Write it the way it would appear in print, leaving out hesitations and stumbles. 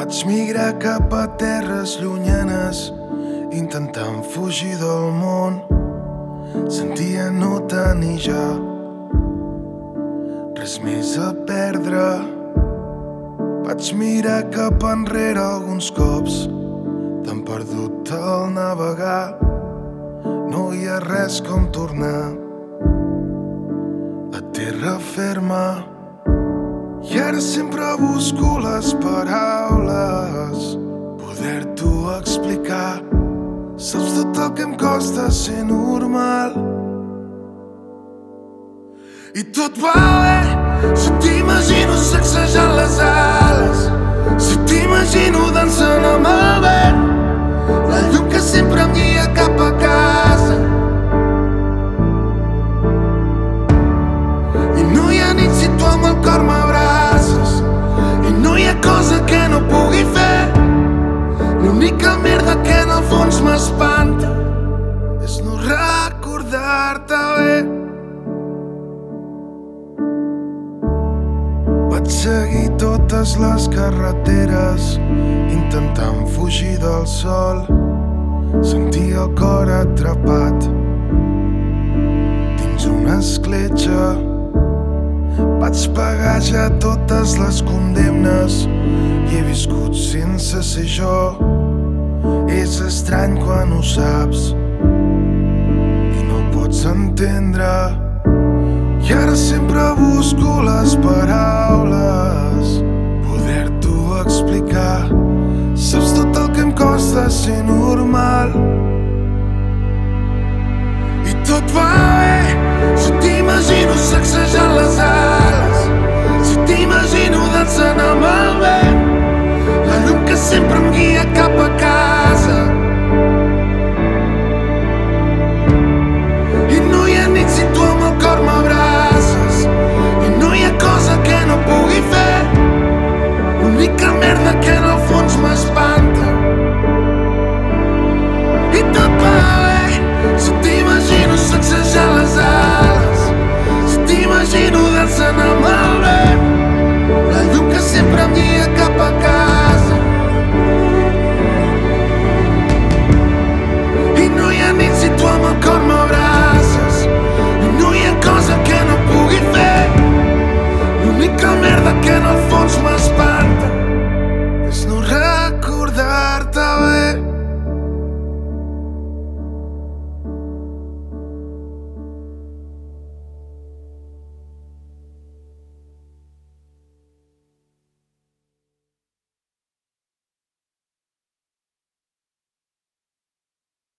Vaig migrar cap a terres llunyanes, intentant fugir del món. Sentia no tenir ja res més a perdre. Vaig mirar cap enrere alguns cops, tan perdut al navegar. No hi ha res com tornar a terra ferma. I ara sempre busco les paraules, poder-t'ho explicar. Saps tot el que em costa ser normal. I tot va bé si t'imagino sacsejant les ales, si t'imagino dansant amb el vent, la llum que sempre em guia cap a casa. I no hi ha nit si tu amb el cor m'abraces, i no hi ha cosa que no pugui fer. L'única merda que en el fons m'espanta és no recordar-te bé. Vaig seguir totes les carreteres, intentant fugir del sol. Sentia el cor atrapat dins una escletxa. Vaig pagar ja totes les condemnes i he viscut sense ser jo. És estrany quan ho saps i no pots entendre. I ara sempre busco les paraules, poder-t'ho explicar. Saps tot el que em costa ser normal. I tot va bé si t'imagino sacsejant les ales, si t'imagino dansant amb el vent, la llum que sempre em guia